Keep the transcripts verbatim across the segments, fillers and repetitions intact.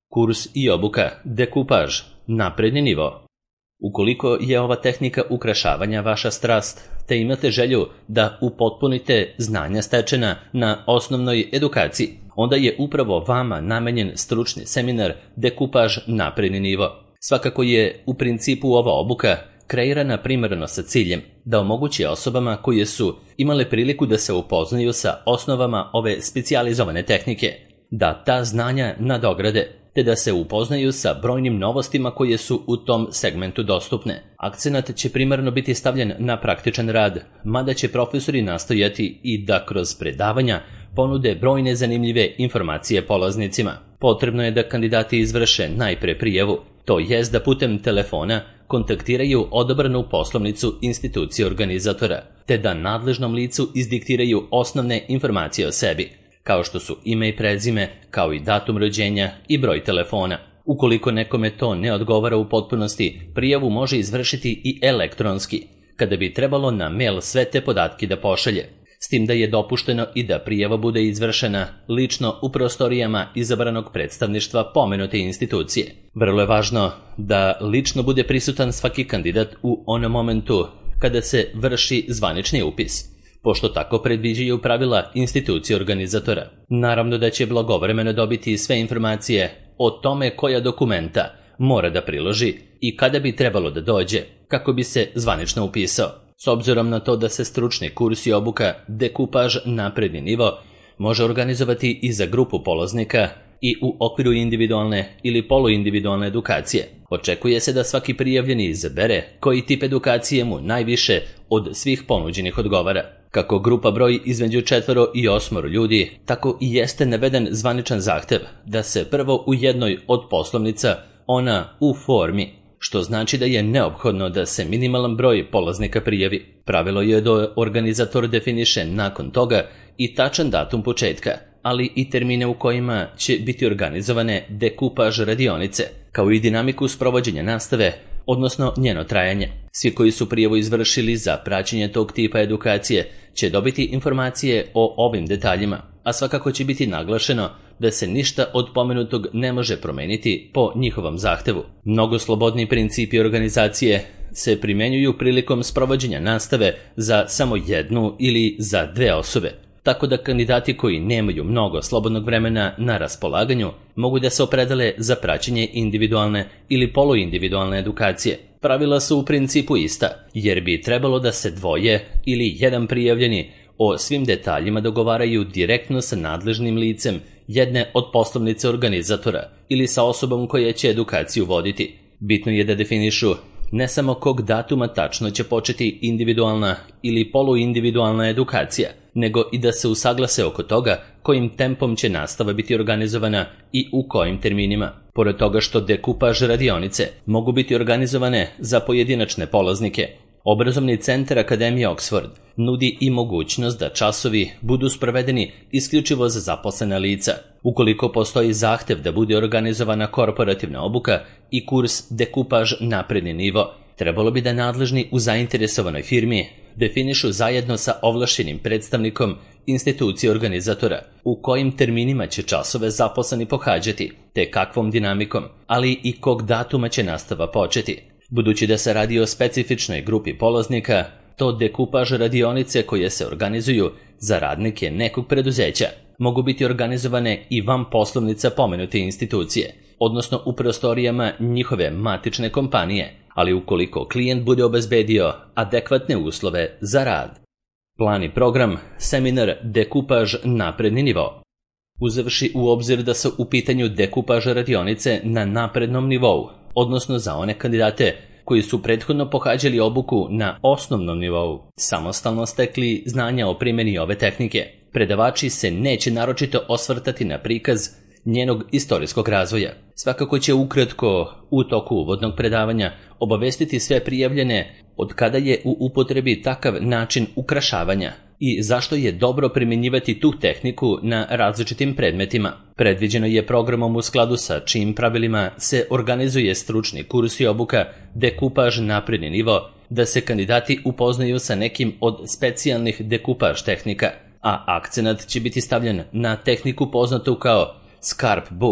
Kurs i obuka dekupaž, napredni nivo. Ukoliko je ova tehnika ukrašavanja vaša strast, te imate želju da upotpunite znanja stečena na osnovnoj edukaciji, onda je upravo vama namenjen stručni seminar dekupaž, napredni nivo. Svakako je u principu ova obuka kreirana primarno sa ciljem da omogući osobama koje su imale priliku da se upoznaju sa osnovama ove specijalizovane tehnike, da ta znanja nadograde, te da se upoznaju sa brojnim novostima koje su u tom segmentu dostupne. Akcenat će primarno biti stavljen na praktičan rad, mada će profesori nastojati i da kroz predavanja ponude brojne zanimljive informacije polaznicima. Potrebno je da kandidati izvrše najpre prijavu, to jest da putem telefona kontaktiraju odabranu poslovnicu institucije organizatora, te da nadležnom licu izdiktiraju osnovne informacije o sebi, kao što su ime i prezime, kao i datum rođenja i broj telefona. Ukoliko nekome to ne odgovara u potpunosti, prijavu može izvršiti i elektronski, kada bi trebalo na mail sve te podatke da pošalje, s tim da je dopušteno i da prijava bude izvršena lično u prostorijama izabranog predstavništva pomenute institucije. Vrlo je važno da lično bude prisutan svaki kandidat u onom momentu kada se vrši zvanični upis, pošto tako predviđaju pravila institucije organizatora. Naravno da će blagovremeno dobiti sve informacije o tome koja dokumenta mora da priloži i kada bi trebalo da dođe kako bi se zvanično upisao. S obzirom na to da se stručni kurs i obuka dekupaž, napredni nivo može organizovati i za grupu polaznika i u okviru individualne ili poluindividualne edukacije, očekuje se da svaki prijavljeni izabere koji tip edukacije mu najviše od svih ponuđenih odgovara. Kako grupa broji između četvoro i osmoro ljudi, tako i jeste naveden zvaničan zahtev da se prvo u jednoj od poslovnica ona u formi, što znači da je neophodno da se minimalan broj polaznika prijavi. Pravilo je da organizator definiše nakon toga i tačan datum početka, ali i termine u kojima će biti organizovane dekupaž radionice, kao i dinamiku sprovođenja nastave, odnosno njeno trajanje. Svi koji su prijavu izvršili za praćenje tog tipa edukacije će dobiti informacije o ovim detaljima, a svakako će biti naglašeno da se ništa od pomenutog ne može promeniti po njihovom zahtevu. Mnogo slobodni principi organizacije se primenjuju prilikom sprovođenja nastave za samo jednu ili za dve osobe, tako da kandidati koji nemaju mnogo slobodnog vremena na raspolaganju mogu da se opredele za praćenje individualne ili poluindividualne edukacije. Pravila su u principu ista, jer bi trebalo da se dvoje ili jedan prijavljeni o svim detaljima dogovaraju direktno sa nadležnim licem jedne od poslovnice organizatora ili sa osobom koja će edukaciju voditi. Bitno je da definišu ne samo kog datuma tačno će početi individualna ili poluindividualna edukacija, nego i da se usaglase oko toga kojim tempom će nastava biti organizovana i u kojim terminima. Pored toga što dekupaž radionice mogu biti organizovane za pojedinačne polaznike, Obrazovni centar Akademije Oxford nudi i mogućnost da časovi budu sprovedeni isključivo za zaposlena lica. Ukoliko postoji zahtev da bude organizovana korporativna obuka i kurs dekupaž, napredni nivo, trebalo bi da nadležni u zainteresovanoj firmi definišu zajedno sa ovlašćenim predstavnikom institucije organizatora u kojim terminima će časove zaposleni pohađati, te kakvom dinamikom, ali i kog datuma će nastava početi. Budući da se radi o specifičnoj grupi polaznika, to dekupaž radionice koje se organizuju za radnike nekog preduzeća mogu biti organizovane i van poslovnica pomenute institucije, odnosno u prostorijama njihove matične kompanije, ali ukoliko klijent bude obezbedio adekvatne uslove za rad. Plan i program, seminar dekupaž, napredni nivo. Uzevši u obzir da su u pitanju dekupaž radionice na naprednom nivou, odnosno za one kandidate koji su prethodno pohađali obuku na osnovnom nivou, samostalno stekli znanja o primjeni ove tehnike, predavači se neće naročito osvrtati na prikaz njenog istorijskog razvoja. Svakako će ukratko u toku uvodnog predavanja obavestiti sve prijavljene od kada je u upotrebi takav način ukrašavanja i zašto je dobro primjenjivati tu tehniku na različitim predmetima. Predviđeno je programom u skladu sa čijim pravilima se organizuje stručni kurs i obuka dekupaž, napredni nivo, da se kandidati upoznaju sa nekim od specijalnih dekupaž tehnika, a akcenat će biti stavljen na tehniku poznatu kao Scarp Book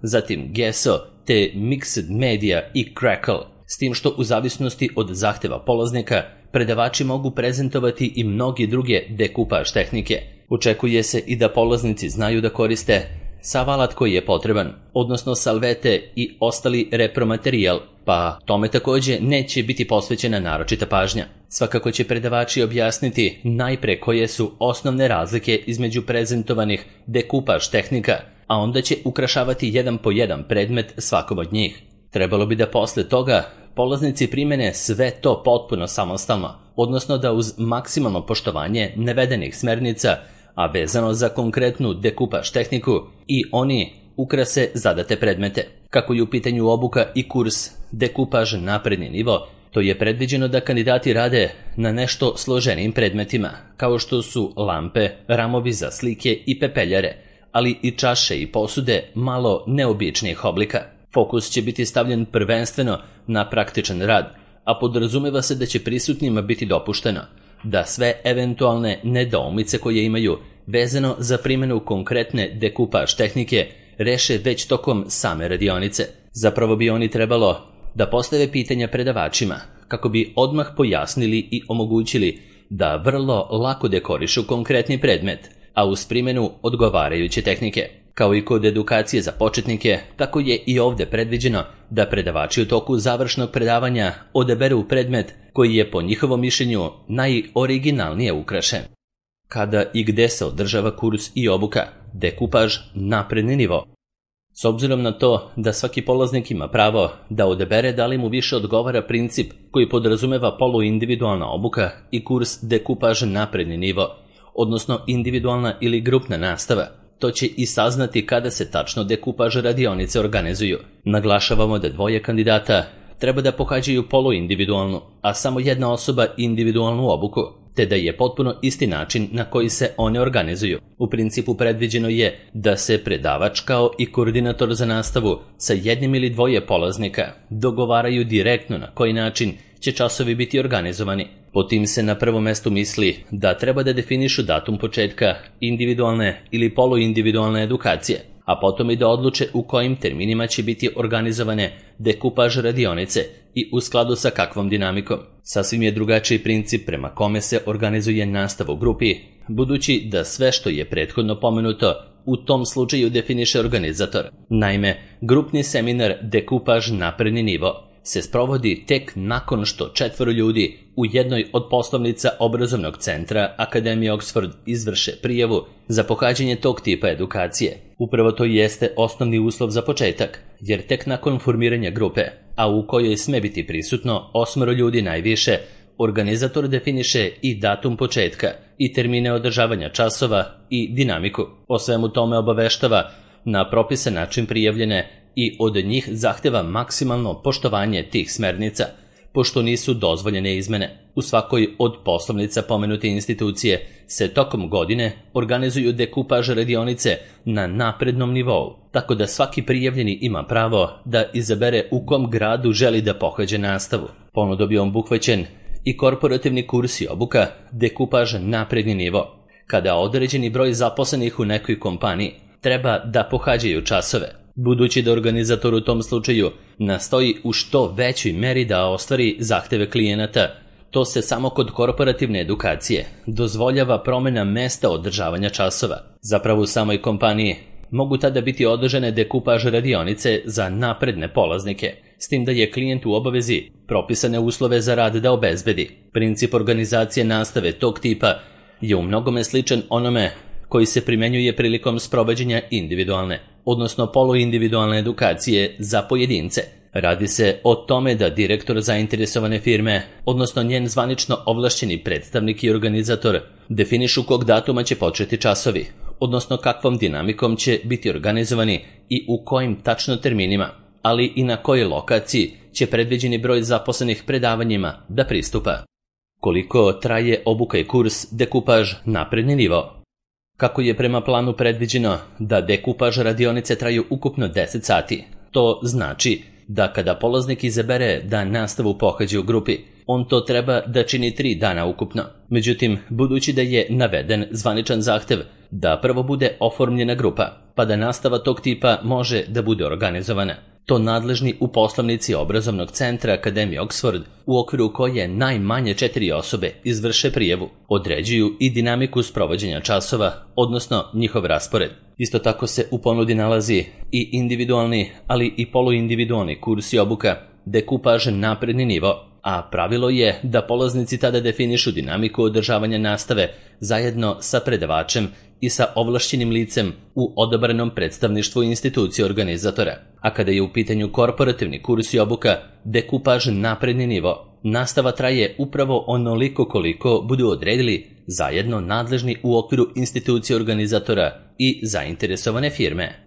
zatim Gesso, te Mixed Media i Crackle, s tim što u zavisnosti od zahteva polaznika predavači mogu prezentovati i mnoge druge dekupaž tehnike. Očekuje se i da polaznici znaju da koriste sav alat koji je potreban, odnosno salvete i ostali repromaterijal, pa tome takođe neće biti posvećena naročita pažnja. Svakako će predavači objasniti najpre koje su osnovne razlike između prezentovanih dekupaž tehnika, a onda će ukrašavati jedan po jedan predmet svakom od njih. Trebalo bi da posle toga polaznici primene sve to potpuno samostalno, odnosno da uz maksimalno poštovanje navedenih smernica, a vezano za konkretnu dekupaž tehniku, i oni ukrase zadate predmete. Kako je u pitanju obuka i kurs dekupaž napredni nivo, to je predviđeno da kandidati rade na nešto složenijim predmetima, kao što su lampe, ramovi za slike i pepeljare, ali i čaše i posude malo neobičnijih oblika. Fokus će biti stavljen prvenstveno na praktičan rad, a podrazumeva se da će prisutnima biti dopušteno da sve eventualne nedoumice koje imaju vezano za primjenu konkretne dekupaž tehnike reše već tokom same radionice. Zapravo bi oni trebalo da postave pitanja predavačima kako bi odmah pojasnili i omogućili da vrlo lako dekorišu konkretni predmet, a uz primjenu odgovarajuće tehnike. Kao i kod edukacije za početnike, tako je i ovde predviđeno da predavači u toku završnog predavanja odaberu predmet koji je po njihovom mišljenju najoriginalnije ukrašen. Kada i gde se održava kurs i obuka dekupaž napredni nivo? S obzirom na to da svaki polaznik ima pravo da odabere da li mu više odgovara princip koji podrazumeva poluindividualna obuka i kurs dekupaž napredni nivo, odnosno individualna ili grupna nastava, to će i saznati kada se tačno dekupaž radionice organizuju. Naglašavamo da dvoje kandidata treba da pohađaju poluindividualnu, a samo jedna osoba individualnu obuku, te da je potpuno isti način na koji se one organizuju. U principu predviđeno je da se predavač kao i koordinator za nastavu sa jednim ili dvoje polaznika dogovaraju direktno na koji način će časovi biti organizovani. Po tim se na prvom mestu misli da treba da definišu datum početka individualne ili poluindividualne edukacije, a potom i da odluče u kojim terminima će biti organizovane dekupaž radionice i u skladu sa kakvom dinamikom. Sasvim je drugačiji princip prema kome se organizuje nastava u grupi, budući da sve što je prethodno pomenuto u tom slučaju definiše organizator. Naime, grupni seminar dekupaž napredni nivo se sprovodi tek nakon što četvoro ljudi u jednoj od poslovnica obrazovnog centra Akademije Oxford izvrše prijavu za pohađanje tog tipa edukacije. Upravo to jeste osnovni uslov za početak, jer tek nakon formiranja grupe, a u kojoj sme biti prisutno osmoro ljudi najviše, organizator definiše i datum početka i termine održavanja časova i dinamiku. O svemu tome obaveštava na propisan način prijavljene i od njih zahteva maksimalno poštovanje tih smernica, pošto nisu dozvoljene izmene. U svakoj od poslovnica pomenute institucije se tokom godine organizuju dekupaž radionice na naprednom nivou, tako da svaki prijavljeni ima pravo da izabere u kom gradu želi da pohađa nastavu. Ponudom je obuhvaćen i korporativni kurs i obuka dekupaž napredni nivo, kada određeni broj zaposlenih u nekoj kompaniji treba da pohađaju časove. Budući da organizator u tom slučaju nastoji u što većoj meri da ostvari zahteve klijenata, to se samo kod korporativne edukacije dozvoljava promjena mesta održavanja časova. Zapravo u samoj kompaniji mogu tada biti održane dekupaž radionice za napredne polaznike, s tim da je klijent u obavezi propisane uslove za rad da obezbedi. Princip organizacije nastave tog tipa je u mnogome sličan onome koji se primenjuje prilikom sprovođenja individualne, odnosno poluindividualne edukacije za pojedince. Radi se o tome da direktor zainteresovane firme, odnosno njen zvanično ovlašćeni predstavnik i organizator, definišu kog datuma će početi časovi, odnosno kakvom dinamikom će biti organizovani i u kojim tačno terminima, ali i na kojoj lokaciji će predviđeni broj zaposlenih predavanjima da pristupa. Koliko traje obuka i kurs dekupaž napredni nivo? Kako je prema planu predviđeno da dekupaž radionice traju ukupno deset sati, to znači da kada polaznik izabere da nastavu pohađa u grupi, on to treba da čini tri dana ukupno. Međutim, budući da je naveden zvaničan zahtev da prvo bude oformljena grupa, pa da nastava tog tipa može da bude organizovana. To nadležni u poslovnici obrazovnog centra Akademije Oxford, u okviru koje najmanje četiri osobe izvrše prijavu, određuju i dinamiku sprovođenja časova, odnosno njihov raspored. Isto tako se u ponudi nalazi i individualni, ali i poluindividualni kurs i obuka, dekupaž napredni nivo, a pravilo je da polaznici tada definišu dinamiku održavanja nastave zajedno sa predavačem i sa ovlašćenim licem u odabranom predstavništvu institucije organizatora. A kada je u pitanju korporativni kurs i obuka, dekupaž napredni nivo, nastava traje upravo onoliko koliko budu odredili zajedno nadležni u okviru institucije organizatora i zainteresovane firme.